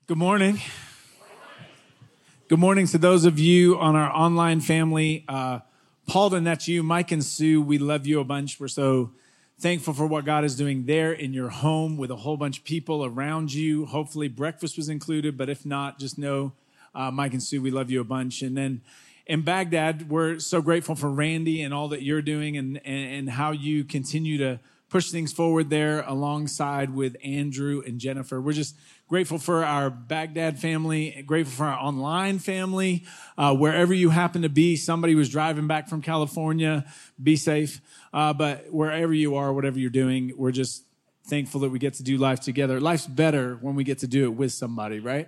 Good morning. Good morning to those of you on our online family. Paulden, that's you. Mike and Sue, we love you a bunch. We're so thankful for what God is doing there in your home with a whole bunch of people around you. Hopefully breakfast was included, but if not, just know Mike and Sue, we love you a bunch. And then in Baghdad, we're so grateful for Randy and all that you're doing and how you continue to push things forward there alongside with Andrew and Jennifer. We're just grateful for our Baghdad family, grateful for our online family. Wherever you happen to be, somebody was driving back from California, be safe. But wherever you are, whatever you're doing, we're just thankful that we get to do life together. Life's better when we get to do it with somebody, right?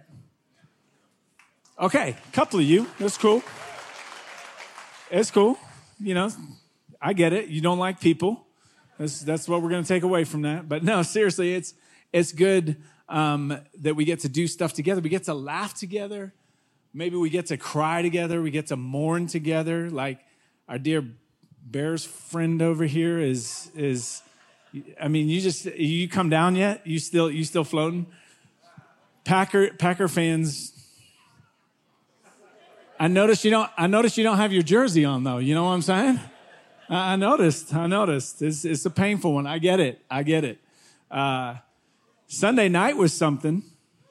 Okay, a couple of you. That's cool. It's cool. You know, I get it. You don't like people. That's what we're going to take away from that. But no, seriously, it's good that we get to do stuff together. We get to laugh together. Maybe we get to cry together. We get to mourn together. Like our dear Bears friend over here is. I mean, you come down yet? You still floating? Packer fans. I noticed you don't have your jersey on though. You know what I'm saying? I noticed. It's a painful one. I get it. Sunday night was something.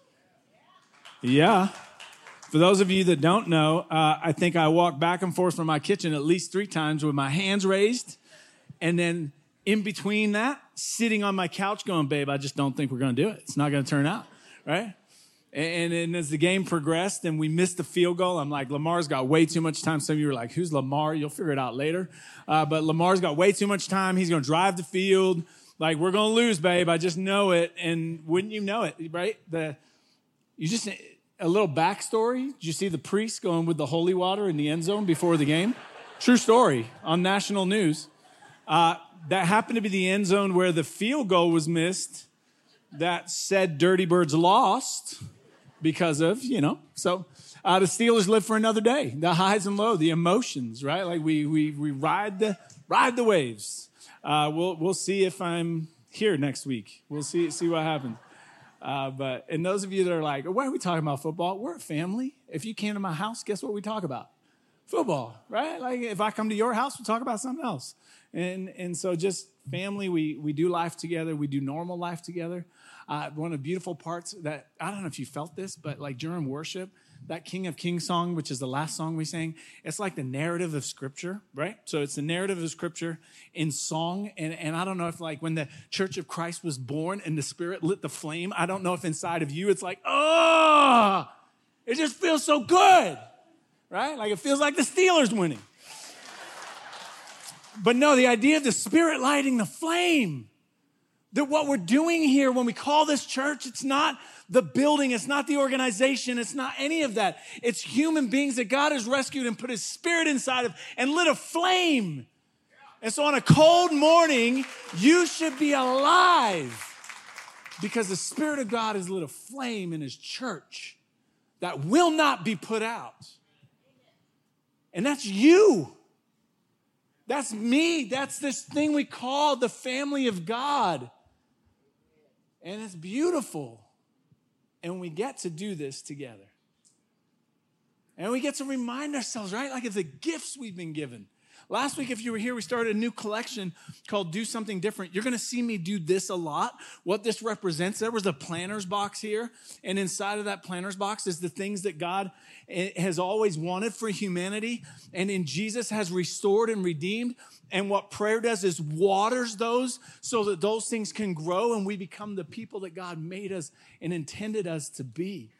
Yeah. For those of you that don't know, I think I walked back and forth from my kitchen at least 3 times with my hands raised. And then in between that, sitting on my couch going, babe, I just don't think we're going to do it. It's not going to turn out, right? And as the game progressed and we missed the field goal, I'm like, Lamar's got way too much time. Some of you were like, who's Lamar? You'll figure it out later. But Lamar's got way too much time. He's going to drive the field. Like, we're going to lose, babe. I just know it. And wouldn't you know it, right? A little backstory. Did you see the priest going with the holy water in the end zone before the game? True story on national news. That happened to be the end zone where the field goal was missed. That said Dirty Birds lost. Because of, so the Steelers live for another day. The highs and lows, the emotions, right? Like we ride the waves. We'll see if I'm here next week. We'll see what happens. And those of you that are like, why are we talking about football? We're a family. If you came to my house, guess what we talk about? Football, right? Like if I come to your house, we'll talk about something else. And so just family, we do life together. We do normal life together. One of the beautiful parts that, I don't know if you felt this, but like during worship, that King of Kings song, which is the last song we sang, it's like the narrative of Scripture, right? So it's the narrative of Scripture in song. And I don't know if like when the Church of Christ was born and the Spirit lit the flame, I don't know if inside of you it's like, oh, it just feels so good, right? Like it feels like the Steelers winning. But no, the idea of the Spirit lighting the flame, that what we're doing here when we call this church, it's not the building, it's not the organization, it's not any of that. It's human beings that God has rescued and put His Spirit inside of and lit a flame. And so on a cold morning, you should be alive because the Spirit of God has lit a flame in His church that will not be put out. And that's you. That's me. That's this thing we call the family of God. And it's beautiful. And we get to do this together. And we get to remind ourselves, right? Like of the gifts we've been given. Last week, if you were here, we started a new collection called Do Something Different. You're going to see me do this a lot. What this represents, there was a planner's box here. And inside of that planner's box is the things that God has always wanted for humanity. And in Jesus has restored and redeemed. And what prayer does is waters those so that those things can grow and we become the people that God made us and intended us to be.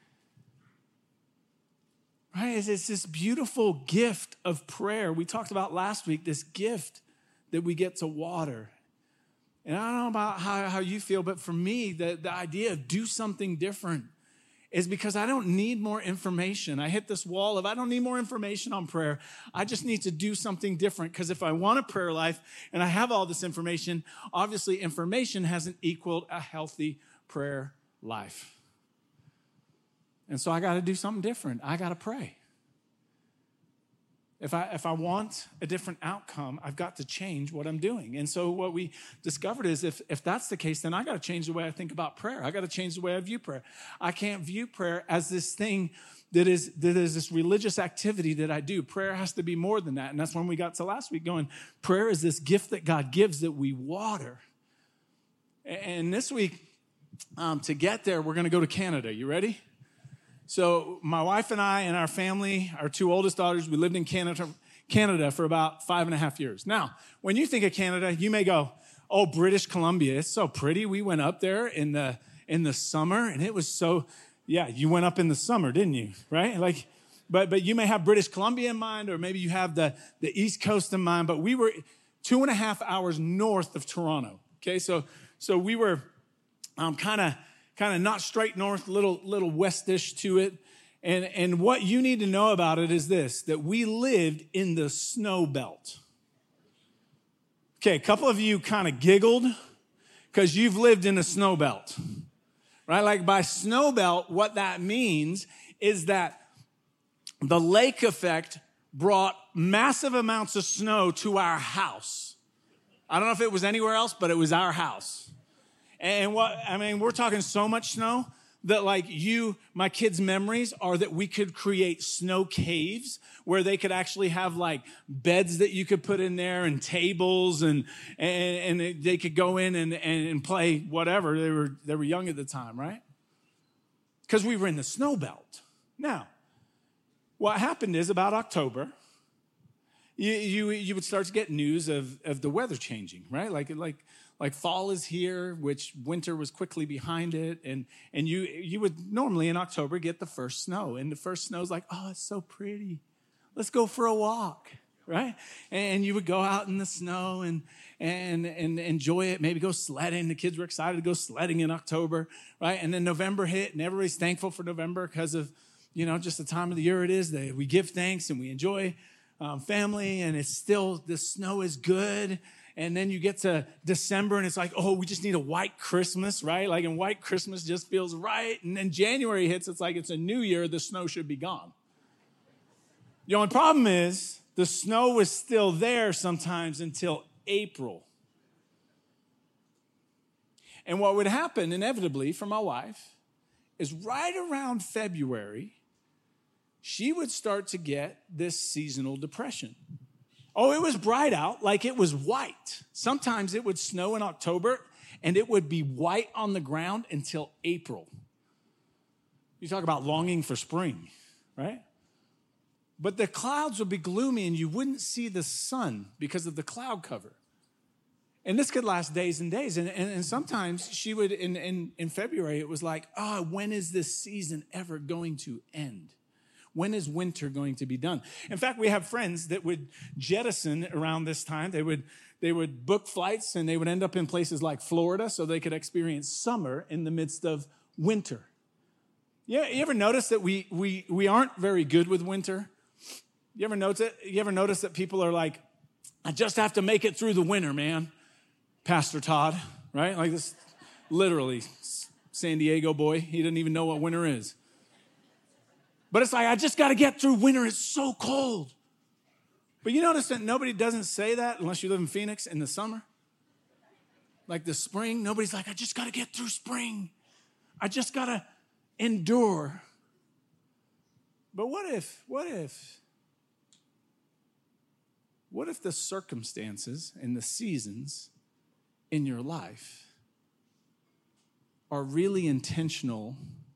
Right? It's this beautiful gift of prayer. We talked about last week, this gift that we get to water. And I don't know about how you feel, but for me, the idea of do something different is because I don't need more information. I hit this wall of I don't need more information on prayer. I just need to do something different because if I want a prayer life and I have all this information, obviously information hasn't equaled a healthy prayer life. And so I got to do something different. I got to pray. If I want a different outcome, I've got to change what I'm doing. And so what we discovered is if that's the case, then I got to change the way I think about prayer. I got to change the way I view prayer. I can't view prayer as this thing that is this religious activity that I do. Prayer has to be more than that. And that's when we got to last week going, prayer is this gift that God gives that we water. And this week, to get there, we're going to go to Canada. You ready? So my wife and I and our family, our two oldest daughters, we lived in Canada for about 5.5 years. Now, when you think of Canada, you may go, oh, British Columbia, it's so pretty. We went up there in the summer, and it was so, yeah, you went up in the summer, didn't you? Right? Like, but you may have British Columbia in mind, or maybe you have the East Coast in mind, but we were 2.5 hours north of Toronto. Okay, so we were kind of not straight north, little westish to it. And what you need to know about it is this, that we lived in the snow belt. Okay, a couple of you kind of giggled because you've lived in a snow belt, right? Like by snow belt, what that means is that the lake effect brought massive amounts of snow to our house. I don't know if it was anywhere else, but it was our house. And we're talking so much snow that like my kids' memories are that we could create snow caves where they could actually have like beds that you could put in there and tables and they could go in and play whatever. They were young at the time, right? Because we were in the snow belt. Now, what happened is about October, you would start to get news of the weather changing, right? Like fall is here, which winter was quickly behind it. And you would normally in October get the first snow. And the first snow is like, oh, it's so pretty. Let's go for a walk, right? And you would go out in the snow and enjoy it, maybe go sledding. The kids were excited to go sledding in October, right? And then November hit and everybody's thankful for November because of, just the time of the year it is. We give thanks and we enjoy family, and it's still, the snow is good. And then you get to December and it's like, oh, we just need a white Christmas, right? Like, and white Christmas just feels right. And then January hits, it's like it's a new year, the snow should be gone. The only problem is the snow was still there sometimes until April. And what would happen inevitably for my wife is right around February, she would start to get this seasonal depression. Oh, it was bright out, like it was white. Sometimes it would snow in October, and it would be white on the ground until April. You talk about longing for spring, right? But the clouds would be gloomy, and you wouldn't see the sun because of the cloud cover. And this could last days and days. And sometimes she would, in February, it was like, oh, when is this season ever going to end? When is winter going to be done? In fact, we have friends that would jettison around this time. They would book flights and they would end up in places like Florida so they could experience summer in the midst of winter. Yeah, you ever notice that we aren't very good with winter? You ever notice it? You ever notice that people are like, I just have to make it through the winter, man. Pastor Todd, right? Like this, literally, San Diego boy. He doesn't even know what winter is. But it's like, I just got to get through winter. It's so cold. But you notice that nobody doesn't say that unless you live in Phoenix in the summer. Like the spring, nobody's like, I just got to get through spring. I just got to endure. But what if the circumstances and the seasons in your life are really intentional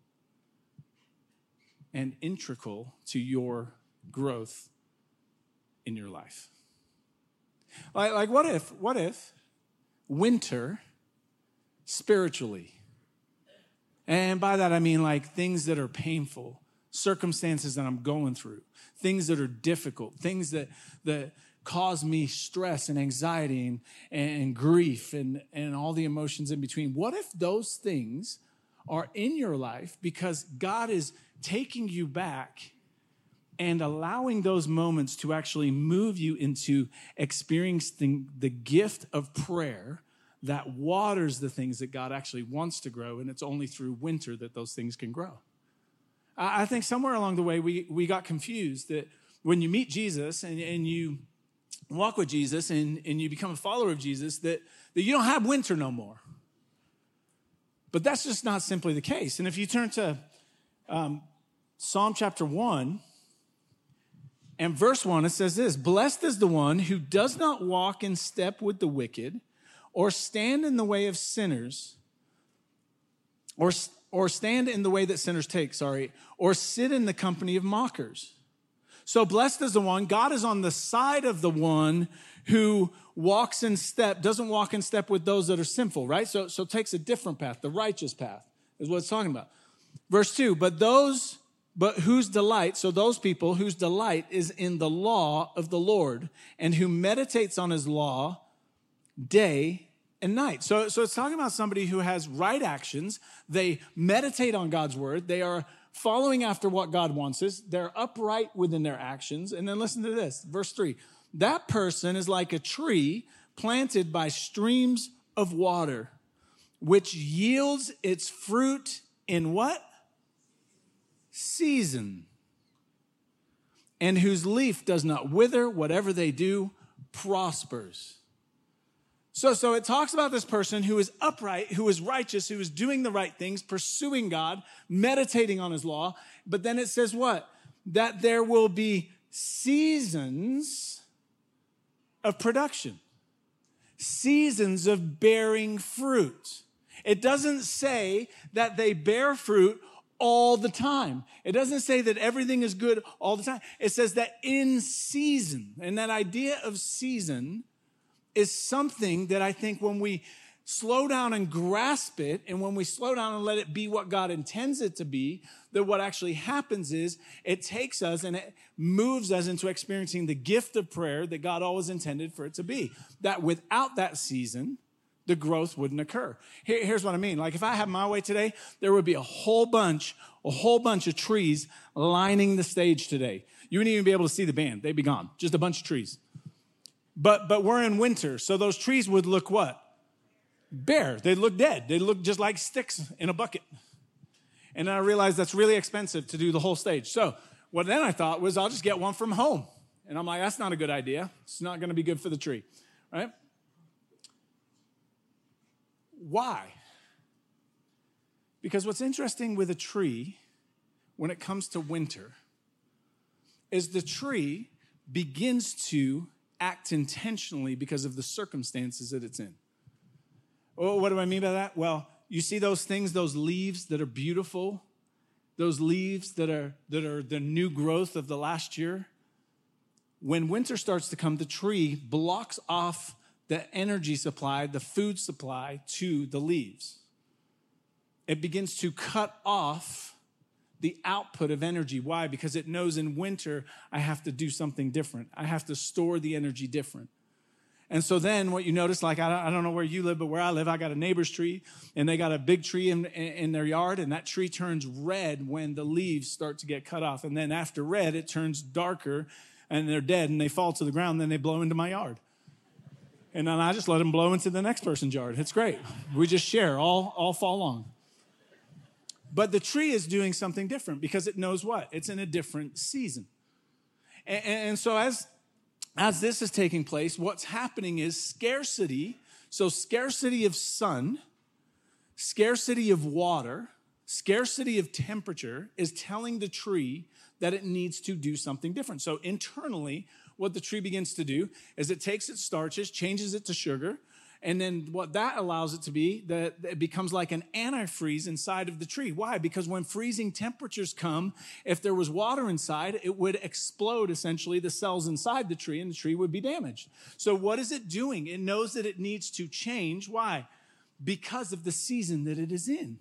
and integral to your growth in your life? Like what if winter spiritually, and by that I mean like things that are painful, circumstances that I'm going through, things that are difficult, things that cause me stress and anxiety and grief and all the emotions in between. What if those things are in your life because God is taking you back and allowing those moments to actually move you into experiencing the gift of prayer that waters the things that God actually wants to grow, and it's only through winter that those things can grow. I think somewhere along the way we got confused when you meet Jesus and you walk with Jesus and you become a follower of Jesus, that you don't have winter no more. But that's just not simply the case. And if you turn to Psalm chapter 1 and verse 1, it says this: "Blessed is the one who does not walk in step with the wicked, or stand in the way of sinners, or stand in the way that sinners take, or sit in the company of mockers." So blessed is the one, God is on the side of the one who walks in step, doesn't walk in step with those that are sinful, right? So takes a different path, the righteous path is what it's talking about. Verse 2, but whose delight, so those people whose delight is in the law of the Lord, and who meditates on his law day and night. So it's talking about somebody who has right actions. They meditate on God's word. They are following after what God wants us. They're upright within their actions. And then listen to this, verse 3. That person is like a tree planted by streams of water, which yields its fruit in what? Season. And whose leaf does not wither. Whatever they do prospers. So it talks about this person who is upright, who is righteous, who is doing the right things, pursuing God, meditating on his law. But then it says what? That there will be seasons of production, seasons of bearing fruit. It doesn't say that they bear fruit all the time. It doesn't say that everything is good all the time. It says that in season, and that idea of season is something that I think when we slow down and grasp it, and when we slow down and let it be what God intends it to be, that what actually happens is it takes us and it moves us into experiencing the gift of prayer that God always intended for it to be. That without that season, the growth wouldn't occur. Here's what I mean. Like if I had my way today, there would be a whole bunch of trees lining the stage today. You wouldn't even be able to see the band. They'd be gone. Just a bunch of trees. But we're in winter, so those trees would look what? Bare. They'd look dead. They'd look just like sticks in a bucket. And then I realized that's really expensive to do the whole stage. So what then I thought was I'll just get one from home. And I'm like, that's not a good idea. It's not going to be good for the tree, right? Why? Because what's interesting with a tree when it comes to winter is the tree begins to act intentionally because of the circumstances that it's in. Oh, what do I mean by that? Well, you see those things, those leaves that are beautiful, those leaves that are the new growth of the last year. When winter starts to come, the tree blocks off the energy supply, the food supply to the leaves. It begins to cut off the output of energy. Why? Because it knows in winter, I have to do something different. I have to store the energy different. And so then what you notice, like, I don't know where you live, but where I live, I got a neighbor's tree, and they got a big tree in their yard, and that tree turns red when the leaves start to get cut off. And then after red, it turns darker, and they're dead, and they fall to the ground, then they blow into my yard. And then I just let them blow into the next person's yard. It's great. We just share all fall long. But the tree is doing something different because it knows what? It's in a different season. And so as this is taking place, what's happening is scarcity. So scarcity of sun, scarcity of water, scarcity of temperature is telling the tree that it needs to do something different. So internally, what the tree begins to do is it takes its starches, changes it to sugar, and then what that allows it to be, that it becomes like an antifreeze inside of the tree. Why? Because when freezing temperatures come, if there was water inside, it would explode essentially the cells inside the tree, and the tree would be damaged. So what is it doing? It knows that it needs to change. Why? Because of the season that it is in.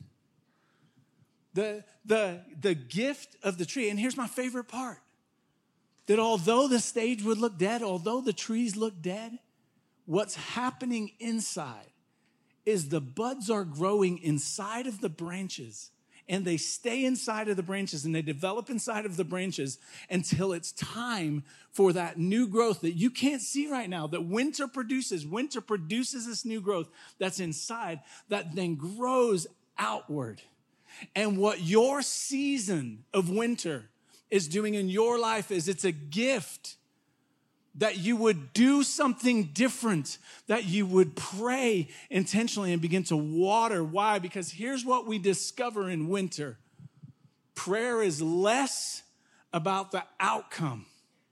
The gift of the tree, and here's my favorite part, that although the stage would look dead, although the trees look dead, what's happening inside is the buds are growing inside of the branches, and they stay inside of the branches, and they develop inside of the branches until it's time for that new growth that you can't see right now, that winter produces. Winter produces this new growth that's inside that then grows outward. And what your season of winter is doing in your life is it's a gift that you would do something different, that you would pray intentionally and begin to water. Why? Because here's what we discover in winter. Prayer is less about the outcome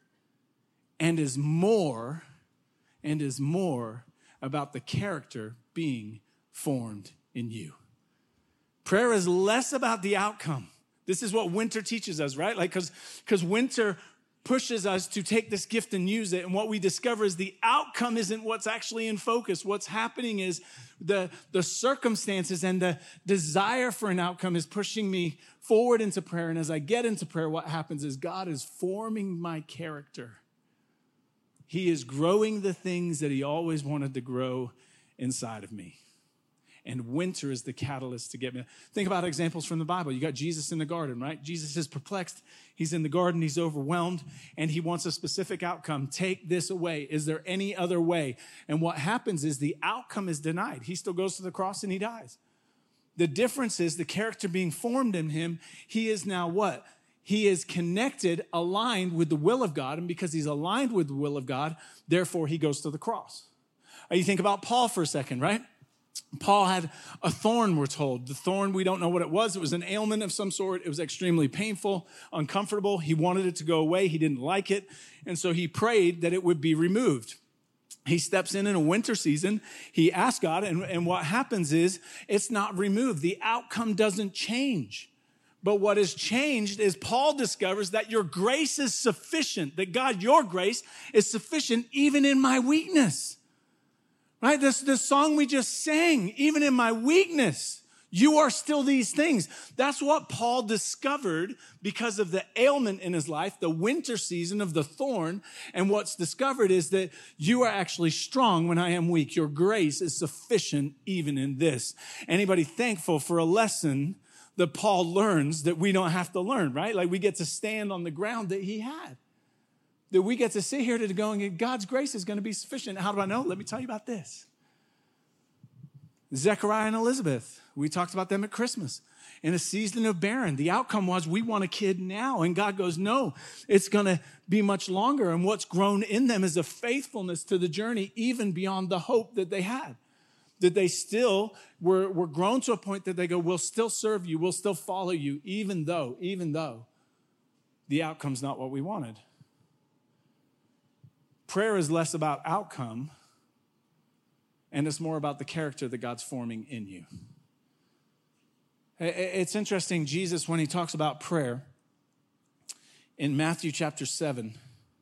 and is more about the character being formed in you. Prayer is less about the outcome. This is what winter teaches us, right? Like, because winter pushes us to take this gift and use it. And what we discover is the outcome isn't what's actually in focus. What's happening is the circumstances and the desire for an outcome is pushing me forward into prayer. And as I get into prayer, what happens is God is forming my character. He is growing the things that he always wanted to grow inside of me. And winter is the catalyst to get me. Think about examples from the Bible. You got Jesus in the garden, right? Jesus is perplexed. He's in the garden. He's overwhelmed. And he wants a specific outcome. Take this away. Is there any other way? And what happens is the outcome is denied. He still goes to the cross and he dies. The difference is the character being formed in him. He is now what? He is connected, aligned with the will of God. And because he's aligned with the will of God, therefore he goes to the cross. You think about Paul for a second, right? Paul had a thorn, we're told. The thorn, we don't know what it was. It was an ailment of some sort. It was extremely painful, uncomfortable. He wanted it to go away. He didn't like it. And so he prayed that it would be removed. He steps in a winter season. He asks God, and what happens is it's not removed. The outcome doesn't change. But what has changed is Paul discovers that your grace is sufficient, that God, your grace is sufficient even in my weakness. Right? This song we just sang, even in my weakness, you are still these things. That's what Paul discovered because of the ailment in his life, the winter season of the thorn. And what's discovered is that you are actually strong when I am weak. Your grace is sufficient even in this. Anybody thankful for a lesson that Paul learns that we don't have to learn, right? Like we get to stand on the ground that he had. That we get to sit here today going, God's grace is going to be sufficient. How do I know? Let me tell you about this. Zechariah and Elizabeth, we talked about them at Christmas. In a season of barren, the outcome was we want a kid now. And God goes, no, it's going to be much longer. And what's grown in them is a faithfulness to the journey, even beyond the hope that they had. That they still were grown to a point that they go, we'll still serve you, we'll still follow you, even though the outcome's not what we wanted. Prayer is less about outcome, and it's more about the character that God's forming in you. It's interesting, Jesus, when he talks about prayer, in Matthew chapter 7,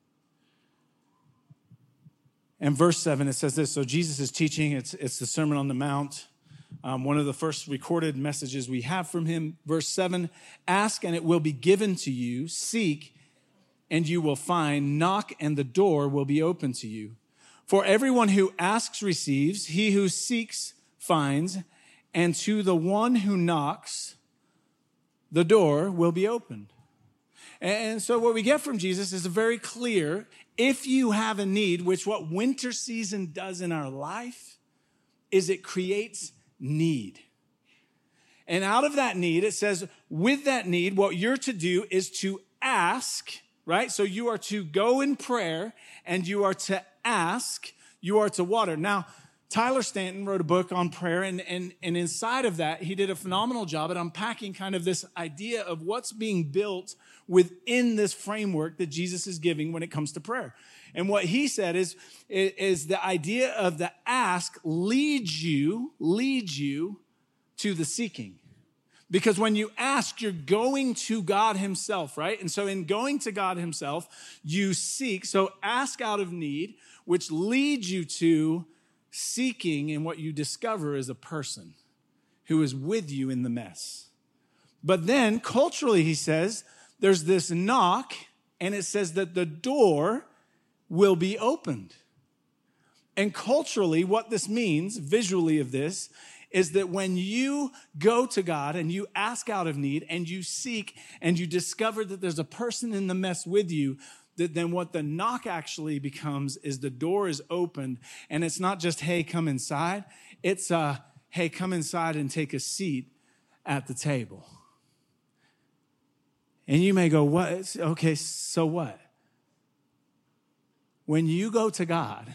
and verse 7, it says this. So Jesus is teaching. It's the Sermon on the Mount. One of the first recorded messages we have from him. Verse 7, ask and it will be given to you. Seek and you will find. Knock and the door will be open to you. For everyone who asks receives. He who seeks finds. And to the one who knocks, the door will be opened. And so what we get from Jesus is a very clear, if you have a need, which what winter season does in our life is it creates need. And out of that need, it says, with that need, what you're to do is to ask, right? So you are to go in prayer and you are to ask, you are to water. Now, Tyler Stanton wrote a book on prayer, and inside of that, he did a phenomenal job at unpacking kind of this idea of what's being built within this framework that Jesus is giving when it comes to prayer. And what he said is the idea of the ask leads you to the seeking. Because when you ask, you're going to God himself, right? And so in going to God himself, you seek. So ask out of need, which leads you to seeking, and what you discover is a person who is with you in the mess. But then culturally, he says, there's this knock, and it says that the door will be opened. And culturally, what this means, visually of this, is that when you go to God and you ask out of need and you seek and you discover that there's a person in the mess with you, that then what the knock actually becomes is the door is opened, and it's not just, hey, come inside. It's, hey, come inside and take a seat at the table. And you may go, what? Okay, so what? When you go to God,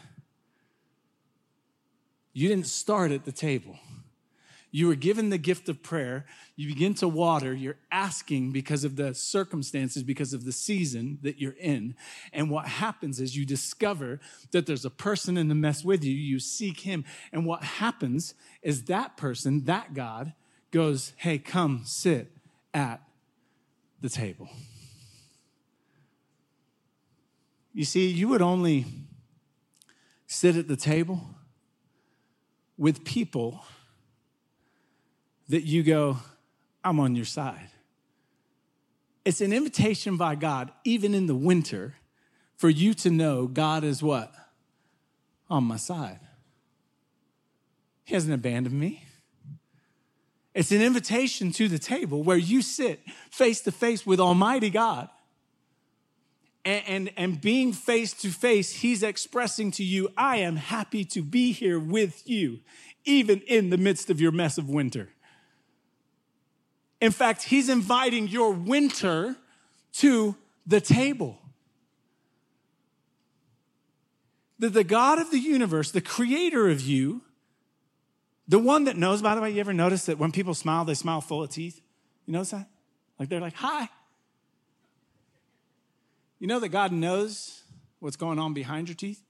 you didn't start at the table. You were given the gift of prayer. You begin to water. You're asking because of the circumstances, because of the season that you're in. And what happens is you discover that there's a person in the mess with you. You seek him. And what happens is that person, that God, goes, hey, come sit at the table. You see, you would only sit at the table with people that you go, I'm on your side. It's an invitation by God, even in the winter, for you to know God is what? On my side. He hasn't abandoned me. It's an invitation to the table where you sit face to face with Almighty God. And being face to face, he's expressing to you, I am happy to be here with you, even in the midst of your mess of winter. In fact, he's inviting your winter to the table. That the God of the universe, the creator of you, the one that knows, by the way, you ever notice that when people smile, they smile full of teeth? You notice that? Like they're like, hi. You know that God knows what's going on behind your teeth?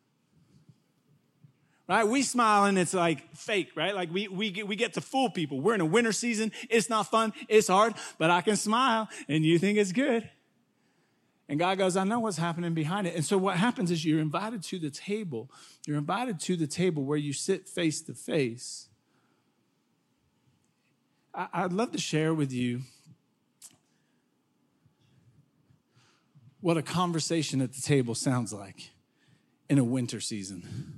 Right? We smile and it's like fake, right? Like we get to fool people. We're in a winter season. It's not fun. It's hard, but I can smile and you think it's good. And God goes, I know what's happening behind it. And so what happens is you're invited to the table. You're invited to the table where you sit face to face. I'd love to share with you what a conversation at the table sounds like in a winter season.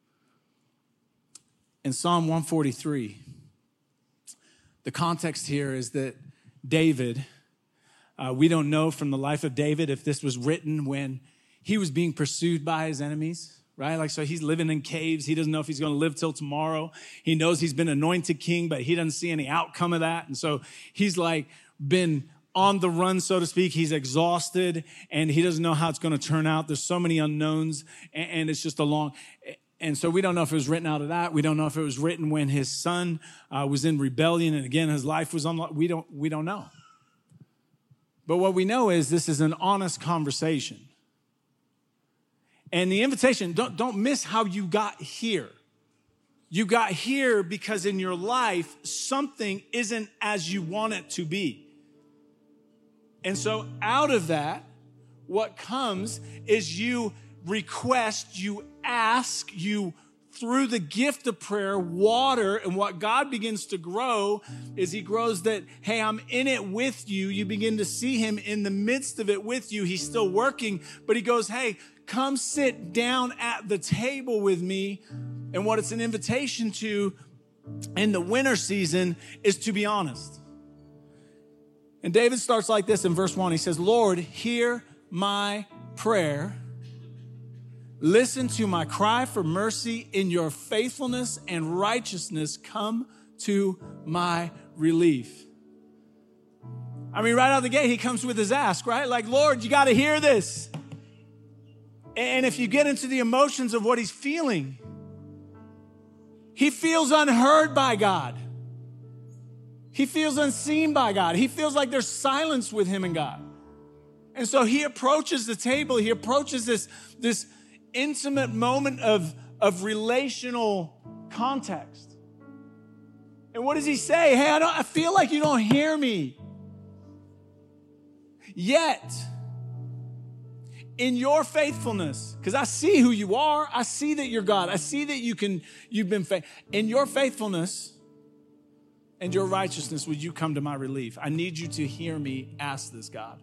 In Psalm 143, the context here is that David, we don't know from the life of David if this was written when he was being pursued by his enemies, right? Like, so he's living in caves. He doesn't know if he's going to live till tomorrow. He knows he's been anointed king, but he doesn't see any outcome of that. And so he's like been on the run, so to speak. He's exhausted and he doesn't know how it's going to turn out. There's so many unknowns and it's just and so we don't know if it was written out of that. We don't know if it was written when his son was in rebellion and again, his life was on. We don't know. But what we know is this is an honest conversation. And the invitation, don't miss how you got here. You got here because in your life, something isn't as you want it to be. And so out of that, what comes is you request, you ask, you through the gift of prayer, water, and what God begins to grow is he grows that, hey, I'm in it with you. You begin to see him in the midst of it with you. He's still working, but he goes, hey, come sit down at the table with me. And what it's an invitation to in the winter season is to be honest. And David starts like this in verse 1. He says, Lord, hear my prayer. Listen to my cry for mercy. In your faithfulness and righteousness, come to my relief. I mean, right out of the gate, he comes with his ask, right? Like, Lord, you got to hear this. And if you get into the emotions of what he's feeling, he feels unheard by God. He feels unseen by God. He feels like there's silence with him and God. And so he approaches the table. He approaches this intimate moment of relational context. And what does he say? Hey, I feel like you don't hear me. Yet, in your faithfulness, because I see who you are, I see that you're God, I see that you've been faithful. In your faithfulness and your righteousness, would you come to my relief? I need you to hear me ask this, God.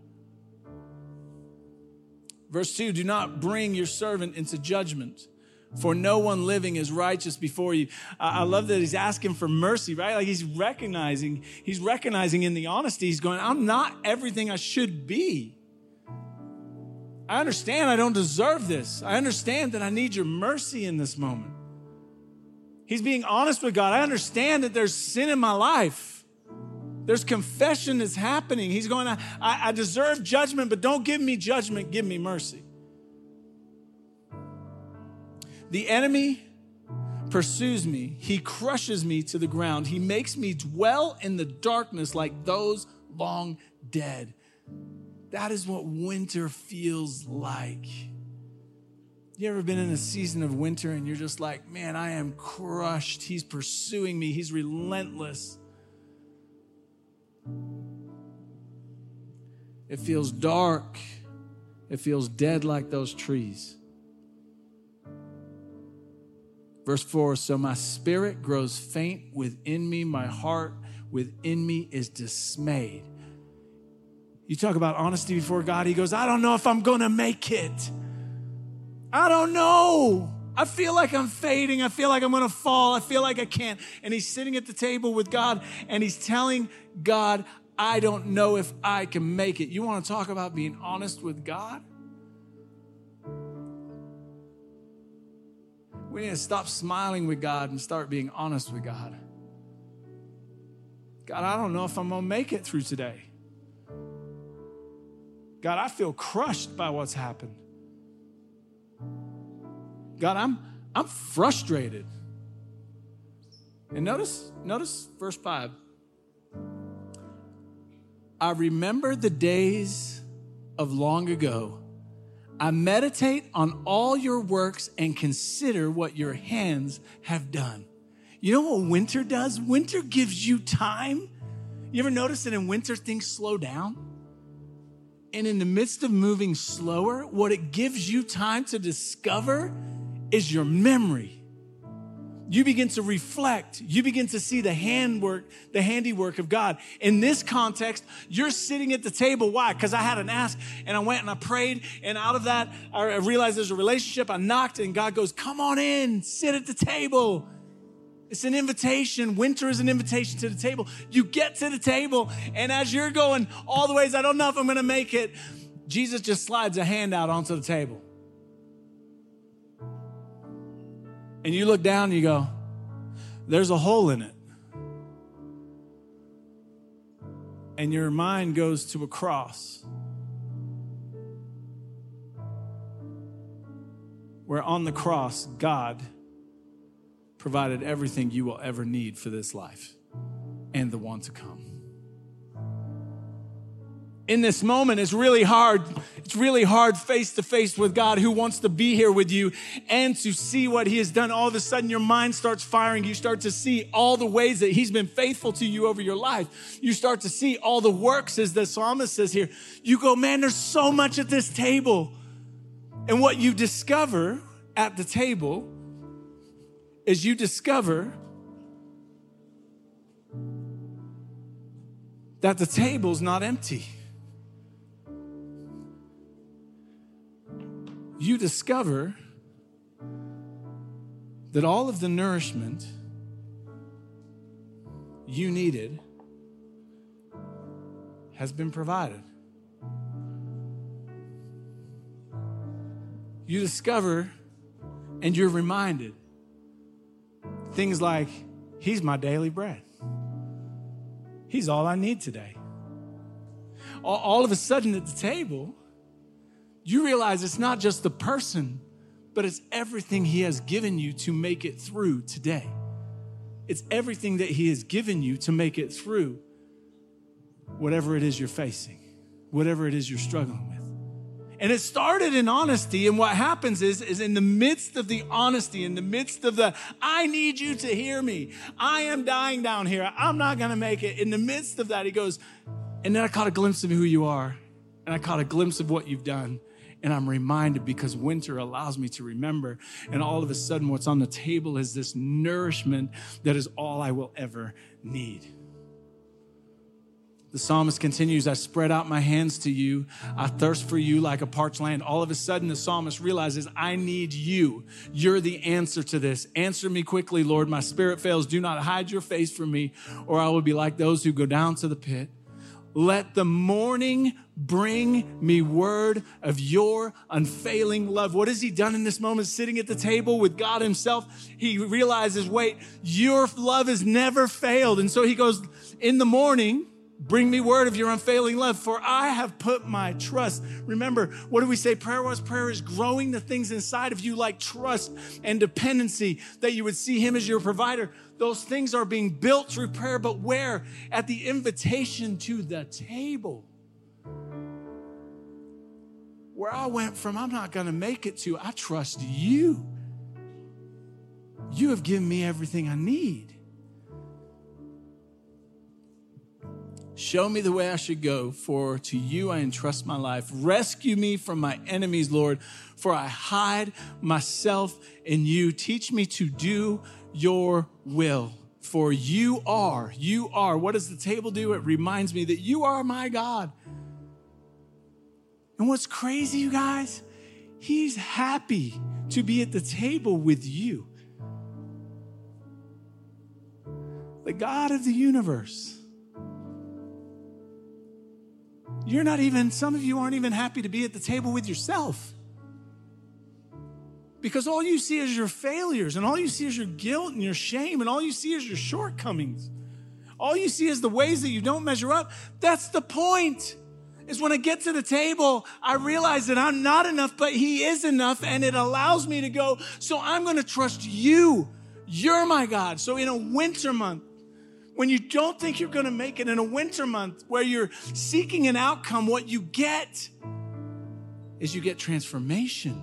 Verse 2, do not bring your servant into judgment, for no one living is righteous before you. I love that he's asking for mercy, right? Like he's recognizing in the honesty, he's going, I'm not everything I should be. I understand I don't deserve this. I understand that I need your mercy in this moment. He's being honest with God. I understand that there's sin in my life There's confession that's happening. He's going, I deserve judgment, but don't give me judgment. Give me mercy. The enemy pursues me. He crushes me to the ground. He makes me dwell in the darkness like those long dead. That is what winter feels like. You ever been in a season of winter and you're just like, man, I am crushed. He's pursuing me. He's relentless. It feels dark. It feels dead like those trees. Verse 4, so my spirit grows faint within me. My heart within me is dismayed. You talk about honesty before God. He goes, I don't know if I'm going to make it. I don't know. I feel like I'm fading. I feel like I'm going to fall. I feel like I can't. And he's sitting at the table with God and he's telling God, I don't know if I can make it. You want to talk about being honest with God? We need to stop smiling with God and start being honest with God. God, I don't know if I'm going to make it through today. God, I feel crushed by what's happened. God, I'm frustrated. And notice verse 5. I remember the days of long ago. I meditate on all your works and consider what your hands have done. You know what winter does? Winter gives you time. You ever notice that in winter things slow down? And in the midst of moving slower, what it gives you time to discover is your memory. You begin to reflect. You begin to see the handiwork of God. In this context, you're sitting at the table. Why? Because I had an ask and I went and I prayed. And out of that, I realized there's a relationship. I knocked and God goes, come on in, sit at the table. It's an invitation. Winter is an invitation to the table. You get to the table, and as you're going all the ways, I don't know if I'm going to make it, Jesus just slides a hand out onto the table. And you look down and you go, there's a hole in it. And your mind goes to a cross where on the cross, God provided everything you will ever need for this life and the one to come. In this moment, it's really hard. It's really hard face to face with God who wants to be here with you and to see what he has done. All of a sudden, your mind starts firing. You start to see all the ways that he's been faithful to you over your life. You start to see all the works, as the psalmist says here. You go, man, there's so much at this table. And what you discover at the table is you discover that the table's not empty. You discover that all of the nourishment you needed has been provided. You discover and you're reminded things like, he's my daily bread. He's all I need today. All of a sudden at the table, you realize it's not just the person, but it's everything he has given you to make it through today. It's everything that he has given you to make it through whatever it is you're facing, whatever it is you're struggling with. And it started in honesty, and what happens is in the midst of the honesty, in the midst of the, I need you to hear me. I am dying down here. I'm not going to make it. In the midst of that, he goes, and then I caught a glimpse of who you are, and I caught a glimpse of what you've done. And I'm reminded because winter allows me to remember. And all of a sudden, what's on the table is this nourishment that is all I will ever need. The psalmist continues, I spread out my hands to you. I thirst for you like a parched land. All of a sudden, the psalmist realizes, I need you. You're the answer to this. Answer me quickly, Lord. My spirit fails. Do not hide your face from me, or I will be like those who go down to the pit. Let the morning bring me word of your unfailing love. What has he done in this moment? Sitting at the table with God himself, he realizes, wait, your love has never failed. And so he goes, in the morning, Bring me word of your unfailing love, for I have put my trust. Remember, what do we say prayer was? Prayer is growing the things inside of you like trust and dependency, that you would see him as your provider. Those things are being built through prayer, but where? At the invitation to the table. Where I went from, I'm not going to make it, to, I trust you. You have given me everything I need. Show me the way I should go, for to you I entrust my life. Rescue me from my enemies, Lord, for I hide myself in you. Teach me to do your will, for you are. What does the table do? It reminds me that you are my God. And what's crazy, you guys, he's happy to be at the table with you. The God of the universe. Some of you aren't even happy to be at the table with yourself. Because all you see is your failures, and all you see is your guilt and your shame, and all you see is your shortcomings. All you see is the ways that you don't measure up. That's the point. Is when I get to the table, I realize that I'm not enough, but he is enough, and it allows me to go, so I'm going to trust you. You're my God. So in a winter month, when you don't think you're going to make it, in a winter month where you're seeking an outcome, what you get is you get transformation.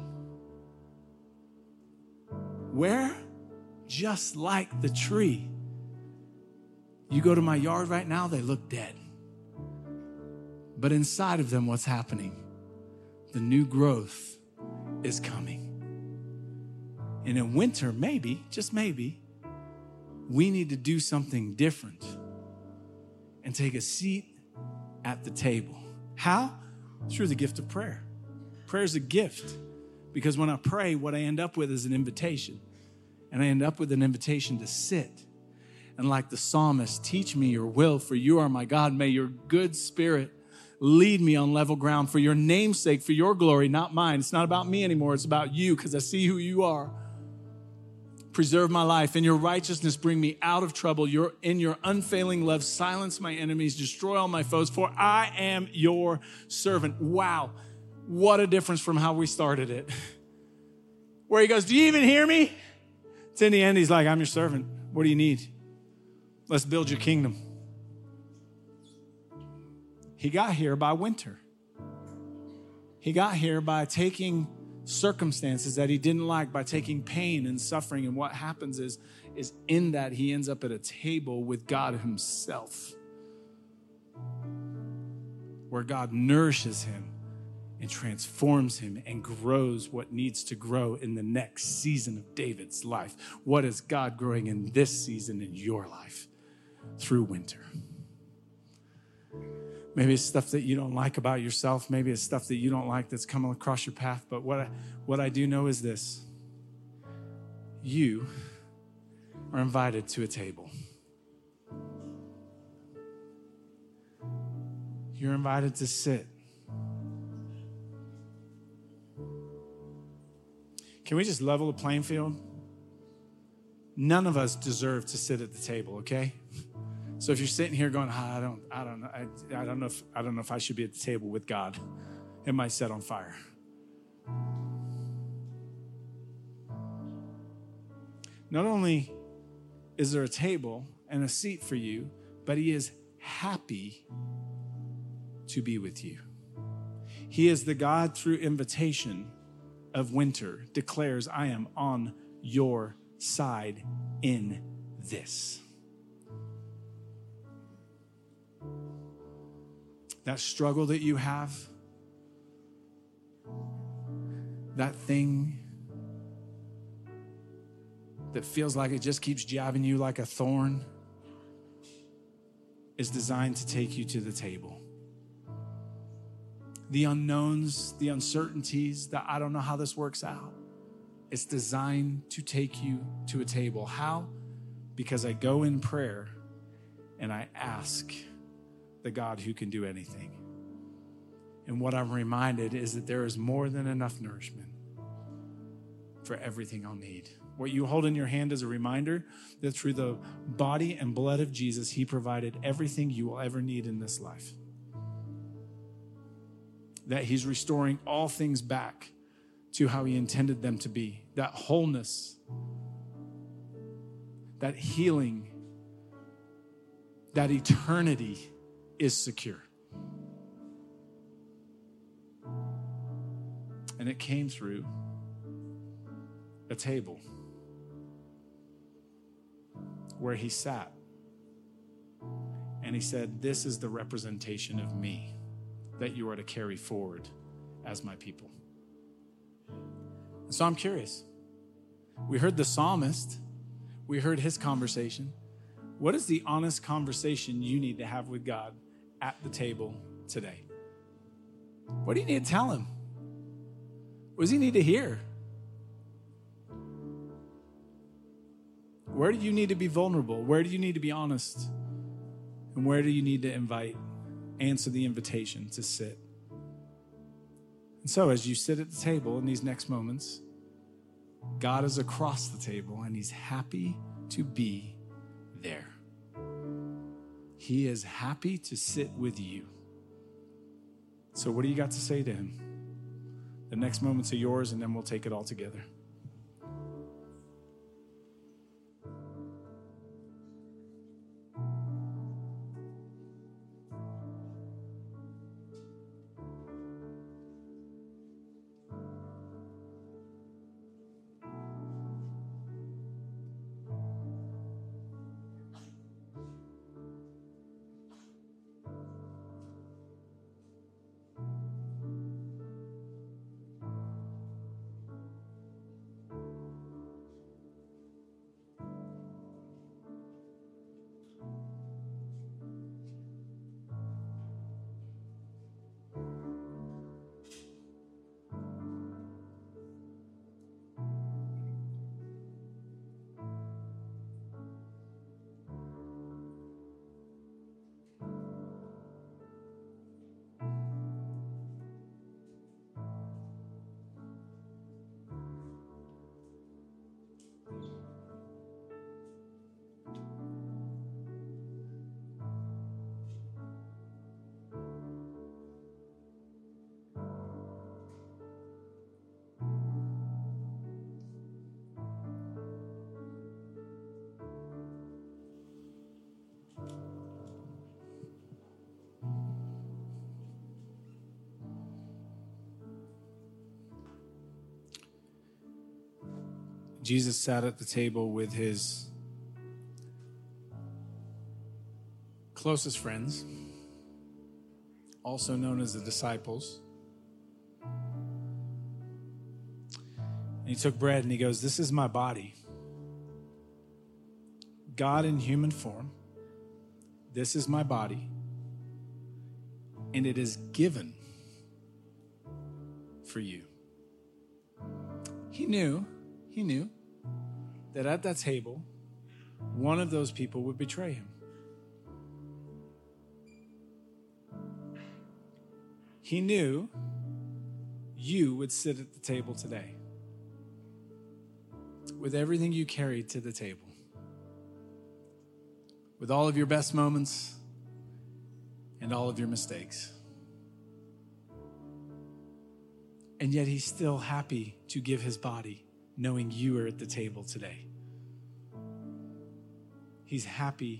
Where? Just like the tree. You go to my yard right now, they look dead. But inside of them, what's happening? The new growth is coming. And in winter, maybe, just maybe, we need to do something different and take a seat at the table. How? Through the gift of prayer. Prayer is a gift, because when I pray, what I end up with is an invitation. And I end up with an invitation to sit. And like the psalmist, teach me your will, for you are my God. May your good spirit lead me on level ground for your name's sake, for your glory, not mine. It's not about me anymore. It's about you, because I see who you are. Preserve my life. In your righteousness, bring me out of trouble. In your unfailing love, silence my enemies, destroy all my foes, for I am your servant. Wow. What a difference from how we started it. Where he goes, do you even hear me? It's in the end, he's like, I'm your servant. What do you need? Let's build your kingdom. He got here by winter. He got here by taking circumstances that he didn't like, by taking pain and suffering. And what happens is in that he ends up at a table with God himself, where God nourishes him and transforms him and grows what needs to grow in the next season of David's life. What is God growing in this season in your life through winter? Maybe it's stuff that you don't like about yourself. Maybe it's stuff that you don't like that's coming across your path. But what I do know is this. You are invited to a table. You're invited to sit. Can we just level the playing field? None of us deserve to sit at the table, okay? So if you're sitting here going, I don't know if I should be at the table with God, it might set on fire. Not only is there a table and a seat for you, but he is happy to be with you. He is the God through invitation of winter, declares, I am on your side in this. That struggle that you have, that thing that feels like it just keeps jabbing you like a thorn, is designed to take you to the table. The unknowns, the uncertainties, that I don't know how this works out, it's designed to take you to a table. How? Because I go in prayer and I ask the God who can do anything. And what I'm reminded is that there is more than enough nourishment for everything I'll need. What you hold in your hand is a reminder that through the body and blood of Jesus, he provided everything you will ever need in this life. That he's restoring all things back to how he intended them to be. That wholeness, that healing, that eternity is secure. And it came through a table where he sat and he said, this is the representation of me that you are to carry forward as my people. So I'm curious. We heard the psalmist. We heard his conversation. What is the honest conversation you need to have with God at the table today? What do you need to tell him? What does he need to hear? Where do you need to be vulnerable? Where do you need to be honest? And where do you need to answer the invitation to sit? And so as you sit at the table in these next moments, God is across the table and he's happy to be there. He is happy to sit with you. So what do you got to say to him? The next moments are yours, and then we'll take it all together. Jesus sat at the table with his closest friends, also known as the disciples. And he took bread and he goes, this is my body. God in human form. This is my body. And it is given for you. He knew that at that table, one of those people would betray him. He knew you would sit at the table today with everything you carried to the table, with all of your best moments and all of your mistakes. And yet he's still happy to give his body knowing you are at the table today. He's happy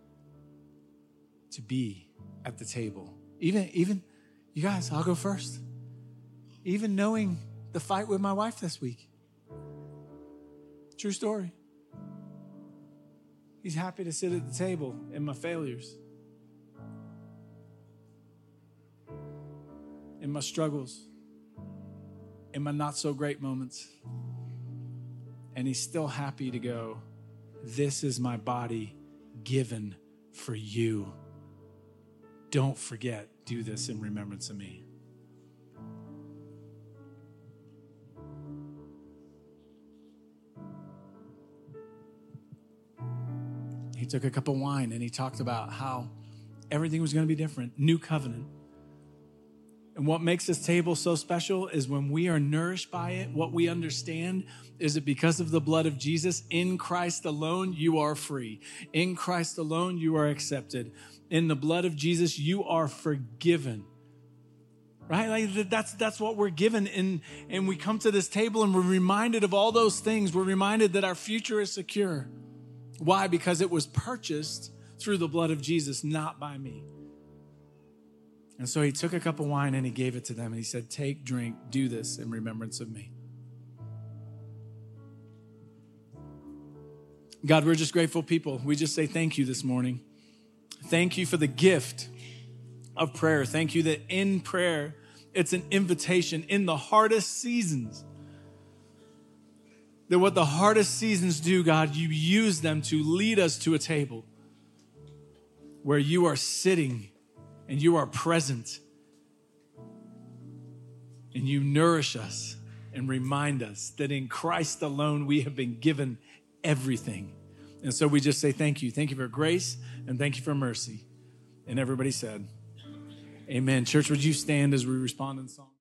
to be at the table. Even, you guys, I'll go first. Even knowing the fight with my wife this week. True story. He's happy to sit at the table in my failures, in my struggles, in my not so great moments. And he's still happy to go, this is my body given for you. Don't forget, do this in remembrance of me. He took a cup of wine and he talked about how everything was going to be different. New covenant. And what makes this table so special is when we are nourished by it, what we understand is that because of the blood of Jesus, in Christ alone, you are free. In Christ alone, you are accepted. In the blood of Jesus, you are forgiven. Right? Like that's what we're given. And we come to this table and we're reminded of all those things. We're reminded that our future is secure. Why? Because it was purchased through the blood of Jesus, not by me. And so he took a cup of wine and he gave it to them. And he said, take, drink, do this in remembrance of me. God, we're just grateful people. We just say thank you this morning. Thank you for the gift of prayer. Thank you that in prayer, it's an invitation in the hardest seasons. That what the hardest seasons do, God, you use them to lead us to a table where you are sitting and you are present and you nourish us and remind us that in Christ alone we have been given everything. And so we just say thank you. Thank you for grace and thank you for mercy. And everybody said, amen. Church, would you stand as we respond in song?